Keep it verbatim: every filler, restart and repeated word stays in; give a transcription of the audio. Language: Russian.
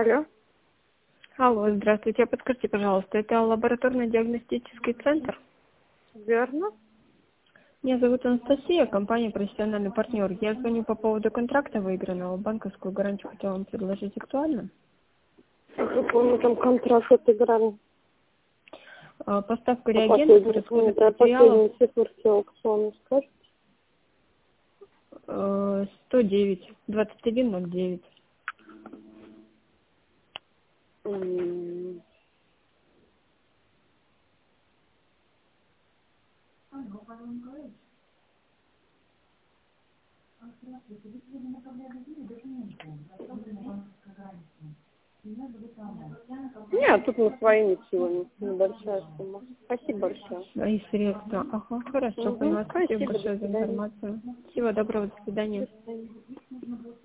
Алло. Алло, здравствуйте. Подскажите, пожалуйста, это лабораторно-диагностический центр? Верно. Меня зовут Анастасия, компания «Профессиональный партнер». Я звоню по поводу контракта выигранного. Банковскую гарантию хотела вам предложить. Актуально? Какой мы там контракт отыграли? А, Поставка А реагентов, последний, расходов да, материалов последние циферки аукциона скажете? э, сто девять, двадцать один ноль девять. М, Нет, тут мы своими силами. Небольшая сумма. Спасибо большое. Свои средства. Ага, хорошо, Угу. поняла. Спасибо Спасибо, до большое за свидания. информацию. Всего доброго, до До свидания. свидания.